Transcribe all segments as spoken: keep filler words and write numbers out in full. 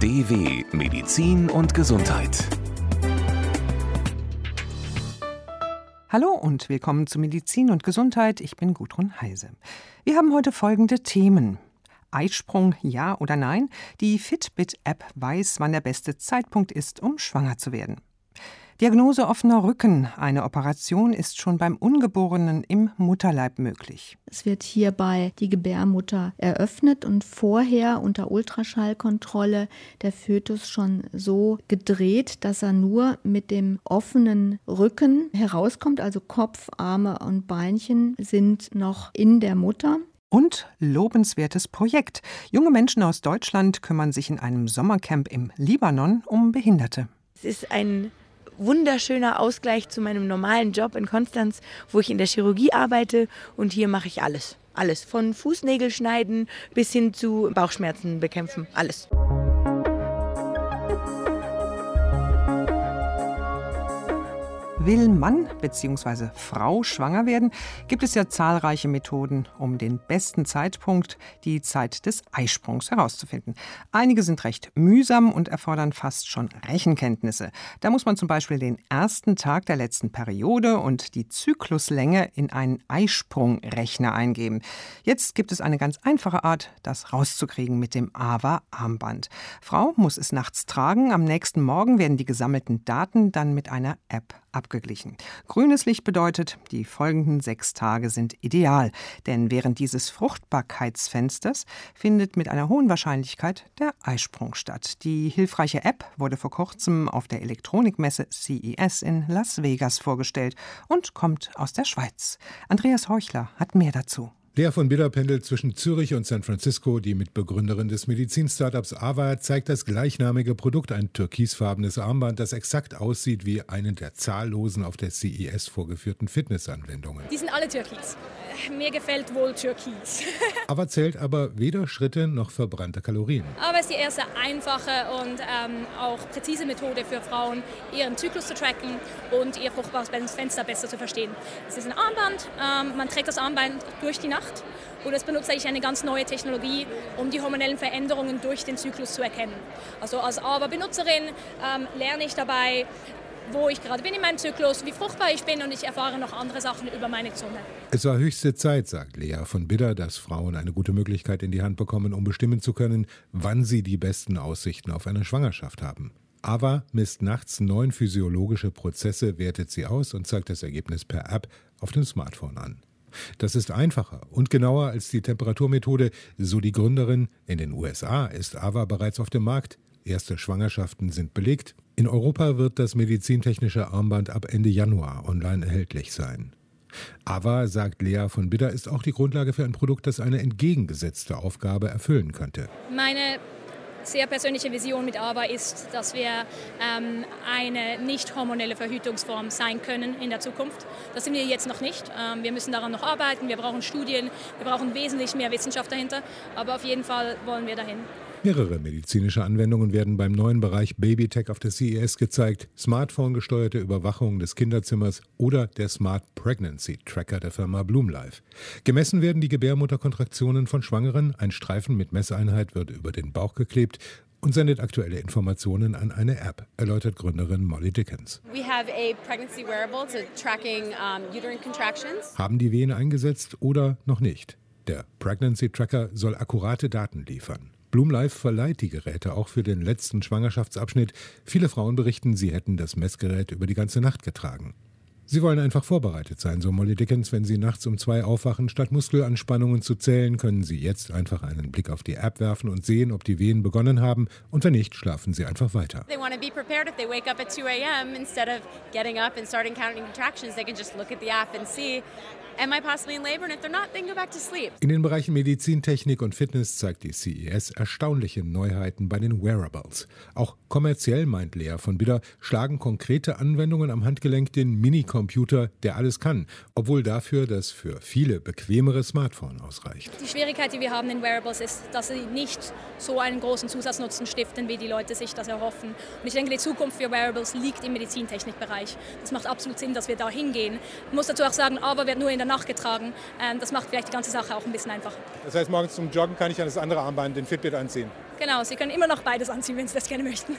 D W Medizin und Gesundheit. Hallo und willkommen zu Medizin und Gesundheit. Ich bin Gudrun Heise. Wir haben heute folgende Themen. Eisprung, ja oder nein? Die Fitbit-App weiß, wann der beste Zeitpunkt ist, um schwanger zu werden. Diagnose offener Rücken. Eine Operation ist schon beim Ungeborenen im Mutterleib möglich. Es wird hierbei die Gebärmutter eröffnet und vorher unter Ultraschallkontrolle der Fötus schon so gedreht, dass er nur mit dem offenen Rücken herauskommt. Also Kopf, Arme und Beinchen sind noch in der Mutter. Und lobenswertes Projekt. Junge Menschen aus Deutschland kümmern sich in einem Sommercamp im Libanon um Behinderte. Es ist ein wunderschöner Ausgleich zu meinem normalen Job in Konstanz, wo ich in der Chirurgie arbeite, und hier mache ich alles. Alles, von Fußnägel schneiden bis hin zu Bauchschmerzen bekämpfen, alles. Will Mann bzw. Frau schwanger werden, gibt es ja zahlreiche Methoden, um den besten Zeitpunkt, die Zeit des Eisprungs, herauszufinden. Einige sind recht mühsam und erfordern fast schon Rechenkenntnisse. Da muss man zum Beispiel den ersten Tag der letzten Periode und die Zykluslänge in einen Eisprungrechner eingeben. Jetzt gibt es eine ganz einfache Art, das rauszukriegen mit dem A V A-Armband. Frau muss es nachts tragen, am nächsten Morgen werden die gesammelten Daten dann mit einer App abgeglichen. Grünes Licht bedeutet, die folgenden sechs Tage sind ideal, denn während dieses Fruchtbarkeitsfensters findet mit einer hohen Wahrscheinlichkeit der Eisprung statt. Die hilfreiche App wurde vor kurzem auf der Elektronikmesse C E S in Las Vegas vorgestellt und kommt aus der Schweiz. Andreas Heuchler hat mehr dazu. Lea von Bidder pendelt zwischen Zürich und San Francisco. Die Mitbegründerin des Medizin-Startups Ava zeigt das gleichnamige Produkt, ein türkisfarbenes Armband, das exakt aussieht wie eine der zahllosen auf der C E S vorgeführten Fitnessanwendungen. Die sind alle Türkis. Mir gefällt wohl Türkis. Ava zählt aber weder Schritte noch verbrannte Kalorien. Aber es ist die erste einfache und ähm, auch präzise Methode für Frauen, ihren Zyklus zu tracken und ihr fruchtbares Fenster besser zu verstehen. Es ist ein Armband, ähm, man trägt das Armband durch die Nacht. Und es benutzt eigentlich eine ganz neue Technologie, um die hormonellen Veränderungen durch den Zyklus zu erkennen. Also als A V A-Benutzerin ähm, lerne ich dabei, wo ich gerade bin in meinem Zyklus, wie fruchtbar ich bin, und ich erfahre noch andere Sachen über meine Zunge. Es war höchste Zeit, sagt Lea von Bidder, dass Frauen eine gute Möglichkeit in die Hand bekommen, um bestimmen zu können, wann sie die besten Aussichten auf eine Schwangerschaft haben. Ava misst nachts neun physiologische Prozesse, wertet sie aus und zeigt das Ergebnis per App auf dem Smartphone an. Das ist einfacher und genauer als die Temperaturmethode, so die Gründerin. In den U S A ist Ava bereits auf dem Markt. Erste Schwangerschaften sind belegt. In Europa wird das medizintechnische Armband ab Ende Januar online erhältlich sein. Ava, sagt Lea von Bidder, ist auch die Grundlage für ein Produkt, das eine entgegengesetzte Aufgabe erfüllen könnte. Meine sehr persönliche Vision mit Ava ist, dass wir ähm, eine nicht hormonelle Verhütungsform sein können in der Zukunft. Das sind wir jetzt noch nicht. Ähm, wir müssen daran noch arbeiten, wir brauchen Studien, wir brauchen wesentlich mehr Wissenschaft dahinter, aber auf jeden Fall wollen wir dahin. Mehrere medizinische Anwendungen werden beim neuen Bereich Babytech auf der C E S gezeigt. Smartphone-gesteuerte Überwachung des Kinderzimmers oder der Smart Pregnancy Tracker der Firma Bloomlife. Gemessen werden die Gebärmutterkontraktionen von Schwangeren. Ein Streifen mit Messeinheit wird über den Bauch geklebt und sendet aktuelle Informationen an eine App, erläutert Gründerin Molly Dickens. We have a pregnancy wearable to tracking um, uterine contractions. Haben die Wehen eingesetzt oder noch nicht? Der Pregnancy Tracker soll akkurate Daten liefern. Bloomlife verleiht die Geräte auch für den letzten Schwangerschaftsabschnitt. Viele Frauen berichten, sie hätten das Messgerät über die ganze Nacht getragen. Sie wollen einfach vorbereitet sein, so Molly Dickens. Wenn Sie nachts um zwei aufwachen, statt Muskelanspannungen zu zählen, können Sie jetzt einfach einen Blick auf die App werfen und sehen, ob die Wehen begonnen haben. Und wenn nicht, schlafen Sie einfach weiter. They want to be prepared if they wake up at two a.m. instead of getting up and starting counting contractions. They can just look at the app and see, am I possibly in labor? And if they're not, they can go back to sleep. In den Bereichen Medizintechnik und Fitness zeigt die C E S erstaunliche Neuheiten bei den Wearables. Auch kommerziell, meint Lea von Bidder, schlagen konkrete Anwendungen am Handgelenk den Minicomputer, der alles kann, obwohl dafür das für viele bequemere Smartphone ausreicht. Die Schwierigkeit, die wir haben in Wearables, ist, dass sie nicht so einen großen Zusatznutzen stiften, wie die Leute sich das erhoffen. Und ich denke, die Zukunft für Wearables liegt im Medizintechnikbereich. Das macht absolut Sinn, dass wir da hingehen. Ich muss dazu auch sagen, aber wird nur in der der Nacht getragen. Ähm, das macht vielleicht die ganze Sache auch ein bisschen einfacher. Das heißt, morgens zum Joggen kann ich dann das andere Armband, den Fitbit, anziehen? Genau, Sie können immer noch beides anziehen, wenn Sie das gerne möchten.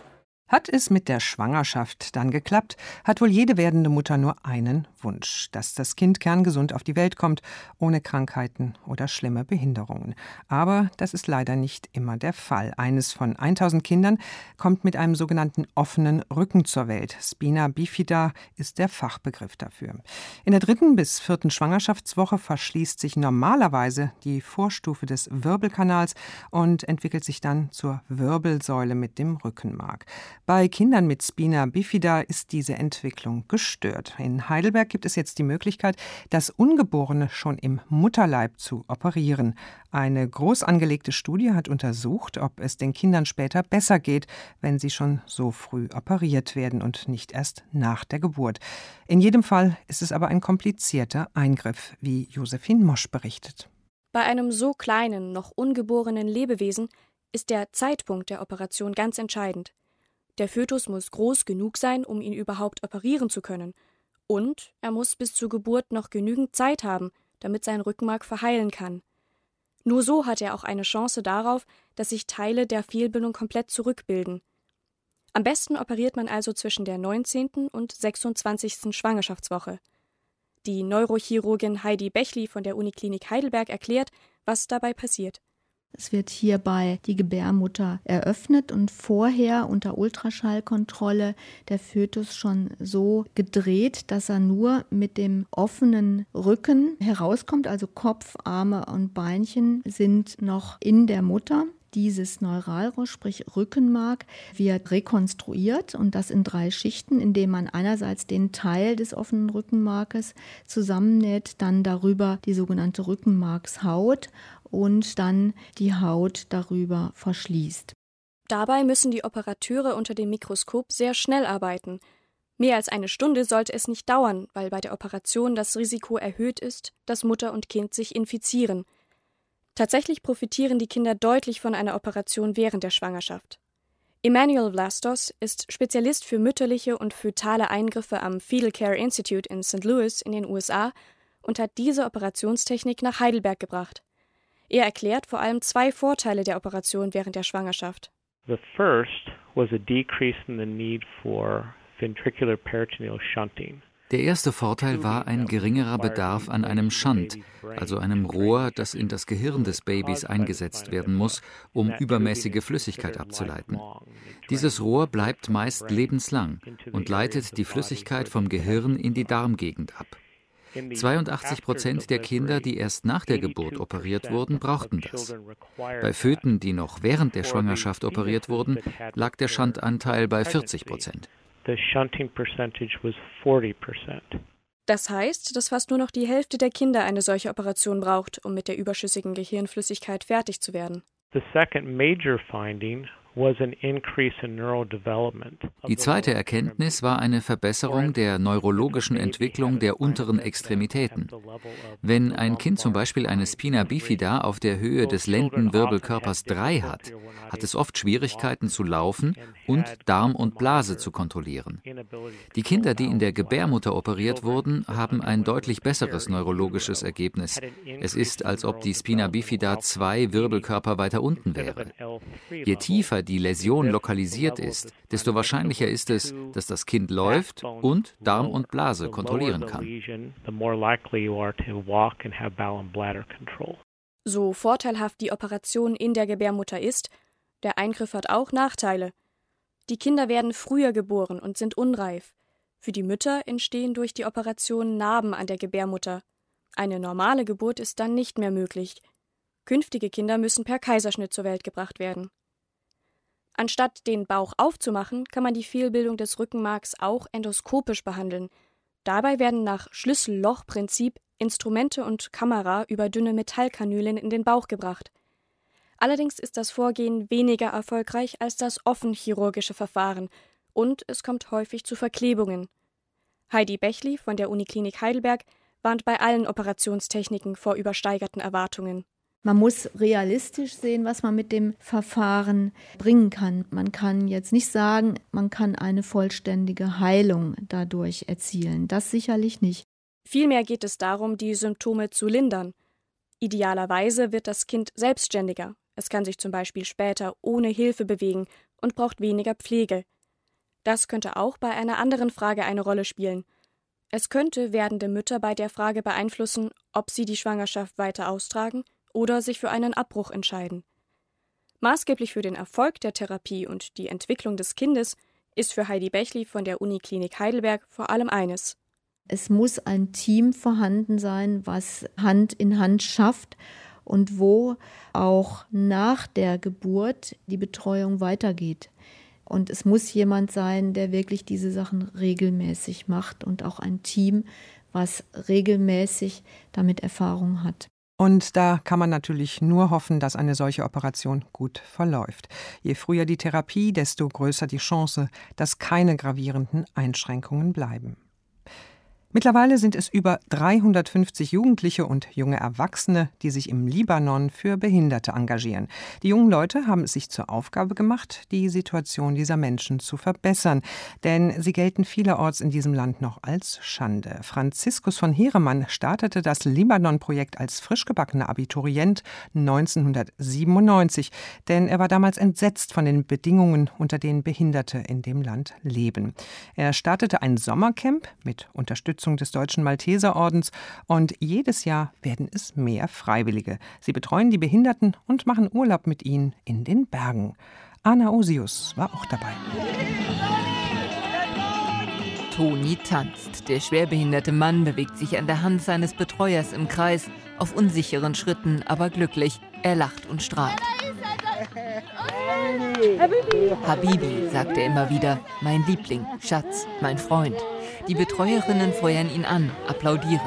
Hat es mit der Schwangerschaft dann geklappt, hat wohl jede werdende Mutter nur einen Wunsch, dass das Kind kerngesund auf die Welt kommt, ohne Krankheiten oder schlimme Behinderungen. Aber das ist leider nicht immer der Fall. Eines von tausend Kindern kommt mit einem sogenannten offenen Rücken zur Welt. Spina bifida ist der Fachbegriff dafür. In der dritten bis vierten Schwangerschaftswoche verschließt sich normalerweise die Vorstufe des Wirbelkanals und entwickelt sich dann zur Wirbelsäule mit dem Rückenmark. Bei Kindern mit Spina bifida ist diese Entwicklung gestört. In Heidelberg gibt es jetzt die Möglichkeit, das Ungeborene schon im Mutterleib zu operieren. Eine groß angelegte Studie hat untersucht, ob es den Kindern später besser geht, wenn sie schon so früh operiert werden und nicht erst nach der Geburt. In jedem Fall ist es aber ein komplizierter Eingriff, wie Josephine Mosch berichtet. Bei einem so kleinen, noch ungeborenen Lebewesen ist der Zeitpunkt der Operation ganz entscheidend. Der Fötus muss groß genug sein, um ihn überhaupt operieren zu können. Und er muss bis zur Geburt noch genügend Zeit haben, damit sein Rückenmark verheilen kann. Nur so hat er auch eine Chance darauf, dass sich Teile der Fehlbildung komplett zurückbilden. Am besten operiert man also zwischen der neunzehnten und sechsundzwanzigsten Schwangerschaftswoche. Die Neurochirurgin Heidi Bechli von der Uniklinik Heidelberg erklärt, was dabei passiert. Es wird hierbei die Gebärmutter eröffnet und vorher unter Ultraschallkontrolle der Fötus schon so gedreht, dass er nur mit dem offenen Rücken herauskommt, also Kopf, Arme und Beinchen sind noch in der Mutter. Dieses Neuralrohr, sprich Rückenmark, wird rekonstruiert und das in drei Schichten, indem man einerseits den Teil des offenen Rückenmarkes zusammennäht, dann darüber die sogenannte Rückenmarkshaut und dann die Haut darüber verschließt. Dabei müssen die Operateure unter dem Mikroskop sehr schnell arbeiten. Mehr als eine Stunde sollte es nicht dauern, weil bei der Operation das Risiko erhöht ist, dass Mutter und Kind sich infizieren. Tatsächlich profitieren die Kinder deutlich von einer Operation während der Schwangerschaft. Emmanuel Vlastos ist Spezialist für mütterliche und fötale Eingriffe am Fetal Care Institute in Sankt Louis in den U S A und hat diese Operationstechnik nach Heidelberg gebracht. Er erklärt vor allem zwei Vorteile der Operation während der Schwangerschaft. The first was a decrease in the need for ventricular peritoneal shunting. Der erste Vorteil war ein geringerer Bedarf an einem Shunt, also einem Rohr, das in das Gehirn des Babys eingesetzt werden muss, um übermäßige Flüssigkeit abzuleiten. Dieses Rohr bleibt meist lebenslang und leitet die Flüssigkeit vom Gehirn in die Darmgegend ab. zweiundachtzig Prozent der Kinder, die erst nach der Geburt operiert wurden, brauchten das. Bei Föten, die noch während der Schwangerschaft operiert wurden, lag der Shuntanteil bei vierzig Prozent. The shunting percentage was forty percent. Das heißt, dass fast nur noch die Hälfte der Kinder eine solche Operation braucht, um mit der überschüssigen Gehirnflüssigkeit fertig zu werden. The second major finding was an increase in neural development. Die zweite Erkenntnis war eine Verbesserung der neurologischen Entwicklung der unteren Extremitäten. Wenn ein Kind zum Beispiel eine Spina bifida auf der Höhe des Lendenwirbelkörpers drei hat, hat es oft Schwierigkeiten zu laufen und Darm und Blase zu kontrollieren. Die Kinder, die in der Gebärmutter operiert wurden, haben ein deutlich besseres neurologisches Ergebnis. Es ist, als ob die Spina bifida zwei Wirbelkörper weiter unten wäre. Je tiefer die Läsion lokalisiert ist, desto wahrscheinlicher ist es, dass das Kind läuft und Darm und Blase kontrollieren kann. So vorteilhaft die Operation in der Gebärmutter ist, der Eingriff hat auch Nachteile. Die Kinder werden früher geboren und sind unreif. Für die Mütter entstehen durch die Operation Narben an der Gebärmutter. Eine normale Geburt ist dann nicht mehr möglich. Künftige Kinder müssen per Kaiserschnitt zur Welt gebracht werden. Anstatt den Bauch aufzumachen, kann man die Fehlbildung des Rückenmarks auch endoskopisch behandeln. Dabei werden nach Schlüssellochprinzip Instrumente und Kamera über dünne Metallkanülen in den Bauch gebracht. Allerdings ist das Vorgehen weniger erfolgreich als das offenchirurgische Verfahren und es kommt häufig zu Verklebungen. Heidi Bechli von der Uniklinik Heidelberg warnt bei allen Operationstechniken vor übersteigerten Erwartungen. Man muss realistisch sehen, was man mit dem Verfahren bringen kann. Man kann jetzt nicht sagen, man kann eine vollständige Heilung dadurch erzielen. Das sicherlich nicht. Vielmehr geht es darum, die Symptome zu lindern. Idealerweise wird das Kind selbstständiger. Es kann sich zum Beispiel später ohne Hilfe bewegen und braucht weniger Pflege. Das könnte auch bei einer anderen Frage eine Rolle spielen. Es könnte werdende Mütter bei der Frage beeinflussen, ob sie die Schwangerschaft weiter austragen oder sich für einen Abbruch entscheiden. Maßgeblich für den Erfolg der Therapie und die Entwicklung des Kindes ist für Heidi Bächli von der Uniklinik Heidelberg vor allem eines: Es muss ein Team vorhanden sein, was Hand in Hand schafft und wo auch nach der Geburt die Betreuung weitergeht. Und es muss jemand sein, der wirklich diese Sachen regelmäßig macht und auch ein Team, was regelmäßig damit Erfahrung hat. Und da kann man natürlich nur hoffen, dass eine solche Operation gut verläuft. Je früher die Therapie, desto größer die Chance, dass keine gravierenden Einschränkungen bleiben. Mittlerweile sind es über dreihundertfünfzig Jugendliche und junge Erwachsene, die sich im Libanon für Behinderte engagieren. Die jungen Leute haben es sich zur Aufgabe gemacht, die Situation dieser Menschen zu verbessern. Denn sie gelten vielerorts in diesem Land noch als Schande. Franziskus von Heeremann startete das Libanon-Projekt als frischgebackener Abiturient neunzehnhundertsiebenundneunzig. Denn er war damals entsetzt von den Bedingungen, unter denen Behinderte in dem Land leben. Er startete ein Sommercamp mit Unterstützung des Deutschen Malteserordens und jedes Jahr werden es mehr Freiwillige. Sie betreuen die Behinderten und machen Urlaub mit ihnen in den Bergen. Anna Osius war auch dabei. Toni tanzt. Der schwerbehinderte Mann bewegt sich an der Hand seines Betreuers im Kreis, auf unsicheren Schritten, aber glücklich. Er lacht und strahlt. Habibi, sagt er immer wieder, mein Liebling, Schatz, mein Freund. Die Betreuerinnen feuern ihn an, applaudieren.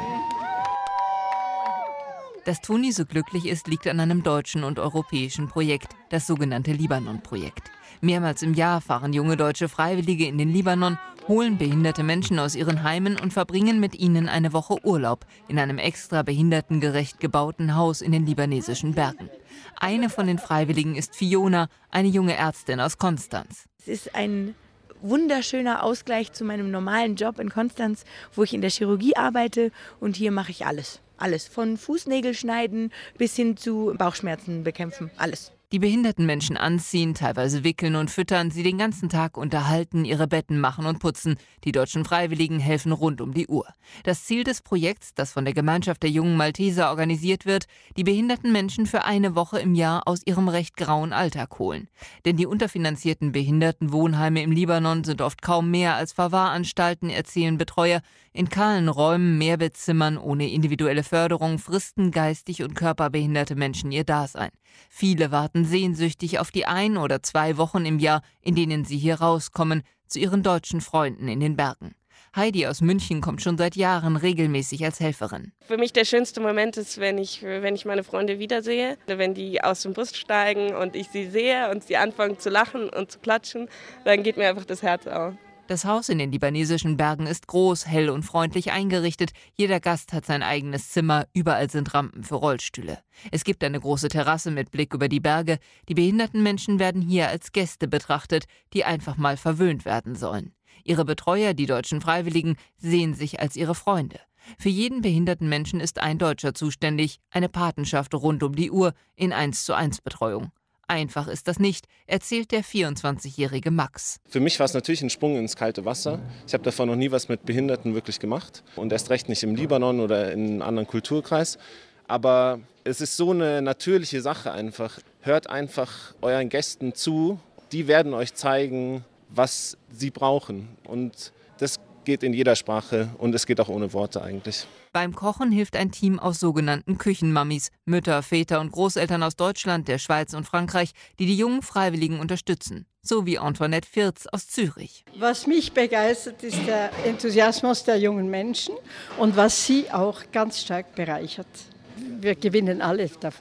Dass Toni so glücklich ist, liegt an einem deutschen und europäischen Projekt, das sogenannte Libanon-Projekt. Mehrmals im Jahr fahren junge deutsche Freiwillige in den Libanon, holen behinderte Menschen aus ihren Heimen und verbringen mit ihnen eine Woche Urlaub in einem extra behindertengerecht gebauten Haus in den libanesischen Bergen. Eine von den Freiwilligen ist Fiona, eine junge Ärztin aus Konstanz. Es ist ein wunderschöner Ausgleich zu meinem normalen Job in Konstanz, wo ich in der Chirurgie arbeite, und hier mache ich alles. Alles, von Fußnägel schneiden bis hin zu Bauchschmerzen bekämpfen, alles. Die behinderten Menschen anziehen, teilweise wickeln und füttern, sie den ganzen Tag unterhalten, ihre Betten machen und putzen. Die deutschen Freiwilligen helfen rund um die Uhr. Das Ziel des Projekts, das von der Gemeinschaft der jungen Malteser organisiert wird, die behinderten Menschen für eine Woche im Jahr aus ihrem recht grauen Alltag holen. Denn die unterfinanzierten Behindertenwohnheime im Libanon sind oft kaum mehr als Verwahranstalten, erzählen Betreuer. In kahlen Räumen, Mehrbettzimmern ohne individuelle Förderung fristen geistig und körperbehinderte Menschen ihr Dasein. Viele warten sehnsüchtig auf die ein oder zwei Wochen im Jahr, in denen sie hier rauskommen, zu ihren deutschen Freunden in den Bergen. Heidi aus München kommt schon seit Jahren regelmäßig als Helferin. Für mich der schönste Moment ist, wenn ich, wenn ich meine Freunde wiedersehe, wenn die aus dem Bus steigen und ich sie sehe und sie anfangen zu lachen und zu klatschen, dann geht mir einfach das Herz auf. Das Haus in den libanesischen Bergen ist groß, hell und freundlich eingerichtet. Jeder Gast hat sein eigenes Zimmer, überall sind Rampen für Rollstühle. Es gibt eine große Terrasse mit Blick über die Berge. Die behinderten Menschen werden hier als Gäste betrachtet, die einfach mal verwöhnt werden sollen. Ihre Betreuer, die deutschen Freiwilligen, sehen sich als ihre Freunde. Für jeden behinderten Menschen ist ein Deutscher zuständig, eine Patenschaft rund um die Uhr in eins zu eins Betreuung. Einfach ist das nicht, erzählt der vierundzwanzigjährige Max. Für mich war es natürlich ein Sprung ins kalte Wasser. Ich habe davor noch nie was mit Behinderten wirklich gemacht und erst recht nicht im Libanon oder in einem anderen Kulturkreis. Aber es ist so eine natürliche Sache einfach. Hört einfach euren Gästen zu, die werden euch zeigen, was sie brauchen. Und das geht in jeder Sprache und es geht auch ohne Worte eigentlich. Beim Kochen hilft ein Team aus sogenannten Küchenmammis, Mütter, Väter und Großeltern aus Deutschland, der Schweiz und Frankreich, die die jungen Freiwilligen unterstützen. So wie Antoinette Firz aus Zürich. Was mich begeistert, ist der Enthusiasmus der jungen Menschen und was sie auch ganz stark bereichert. Wir gewinnen alle davon.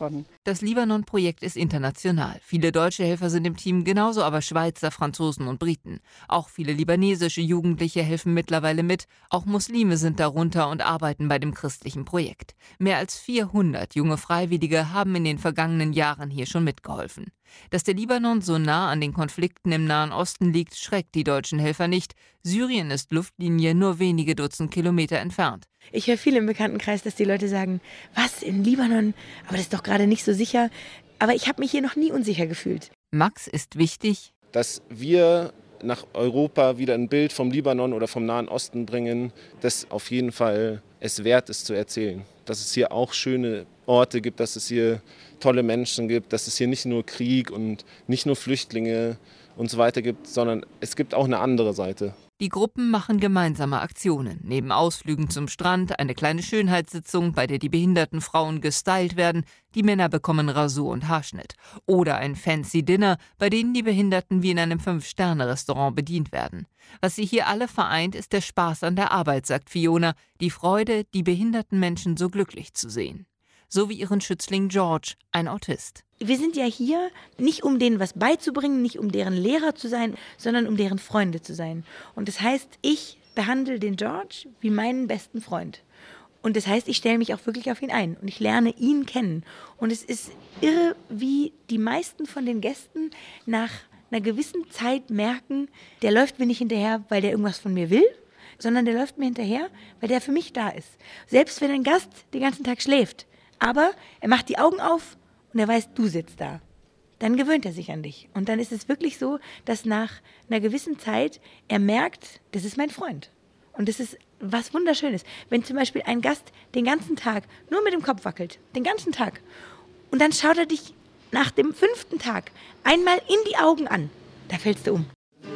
Das Libanon-Projekt ist international. Viele deutsche Helfer sind im Team, genauso aber Schweizer, Franzosen und Briten. Auch viele libanesische Jugendliche helfen mittlerweile mit. Auch Muslime sind darunter und arbeiten bei dem christlichen Projekt. Mehr als vierhundert junge Freiwillige haben in den vergangenen Jahren hier schon mitgeholfen. Dass der Libanon so nah an den Konflikten im Nahen Osten liegt, schreckt die deutschen Helfer nicht. Syrien ist Luftlinie nur wenige Dutzend Kilometer entfernt. Ich höre viel im Bekanntenkreis, dass die Leute sagen, was, in Libanon? Aber das ist doch gerade nicht so sicher. Aber ich habe mich hier noch nie unsicher gefühlt. Max ist wichtig, dass wir nach Europa wieder ein Bild vom Libanon oder vom Nahen Osten bringen, das auf jeden Fall es wert ist zu erzählen. Dass es hier auch schöne Orte gibt, dass es hier tolle Menschen gibt, dass es hier nicht nur Krieg und nicht nur Flüchtlinge und so weiter gibt, sondern es gibt auch eine andere Seite. Die Gruppen machen gemeinsame Aktionen. Neben Ausflügen zum Strand eine kleine Schönheitssitzung, bei der die behinderten Frauen gestylt werden, die Männer bekommen Rasur und Haarschnitt. Oder ein fancy Dinner, bei denen die Behinderten wie in einem Fünf-Sterne-Restaurant bedient werden. Was sie hier alle vereint, ist der Spaß an der Arbeit, sagt Fiona, die Freude, die behinderten Menschen so glücklich zu sehen. So wie ihren Schützling George, ein Autist. Wir sind ja hier nicht, um denen was beizubringen, nicht um deren Lehrer zu sein, sondern um deren Freunde zu sein. Und das heißt, ich behandle den George wie meinen besten Freund. Und das heißt, ich stelle mich auch wirklich auf ihn ein und ich lerne ihn kennen. Und es ist irre, wie die meisten von den Gästen nach einer gewissen Zeit merken, der läuft mir nicht hinterher, weil der irgendwas von mir will, sondern der läuft mir hinterher, weil der für mich da ist. Selbst wenn ein Gast den ganzen Tag schläft. Aber er macht die Augen auf und er weiß, du sitzt da. Dann gewöhnt er sich an dich. Und dann ist es wirklich so, dass nach einer gewissen Zeit er merkt, das ist mein Freund. Und das ist was Wunderschönes. Wenn zum Beispiel ein Gast den ganzen Tag nur mit dem Kopf wackelt, den ganzen Tag, und dann schaut er dich nach dem fünften Tag einmal in die Augen an, da fällst du um.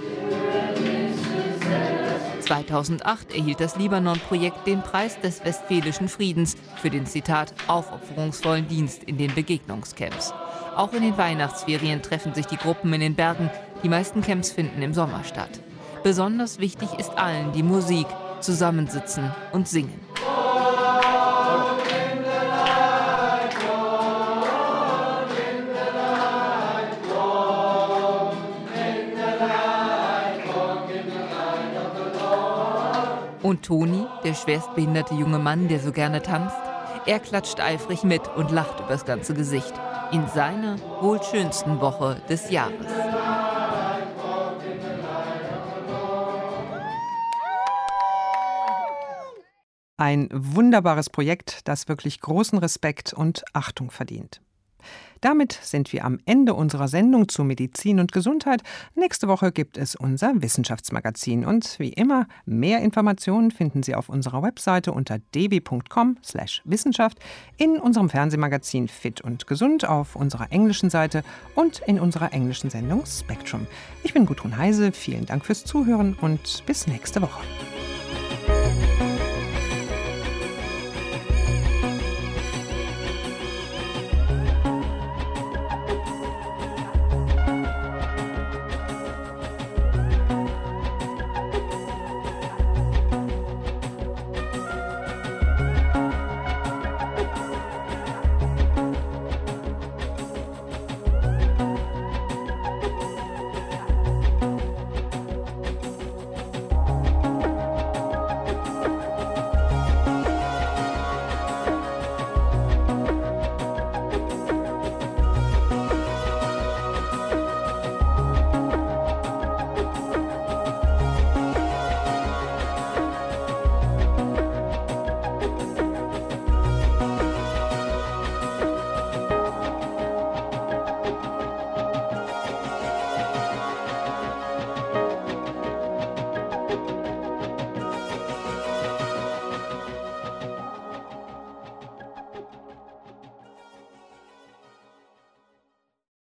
zweitausendacht erhielt das Libanon-Projekt den Preis des Westfälischen Friedens für den, Zitat, aufopferungsvollen Dienst in den Begegnungscamps. Auch in den Weihnachtsferien treffen sich die Gruppen in den Bergen. Die meisten Camps finden im Sommer statt. Besonders wichtig ist allen die Musik, zusammensitzen und singen. Und Toni, der schwerstbehinderte junge Mann, der so gerne tanzt, er klatscht eifrig mit und lacht übers ganze Gesicht. In seiner wohl schönsten Woche des Jahres. Ein wunderbares Projekt, das wirklich großen Respekt und Achtung verdient. Damit sind wir am Ende unserer Sendung zu Medizin und Gesundheit. Nächste Woche gibt es unser Wissenschaftsmagazin. Und wie immer, mehr Informationen finden Sie auf unserer Webseite unter d b punkt com slash Wissenschaft, in unserem Fernsehmagazin Fit und Gesund, auf unserer englischen Seite und in unserer englischen Sendung Spectrum. Ich bin Gudrun Heise, vielen Dank fürs Zuhören und bis nächste Woche.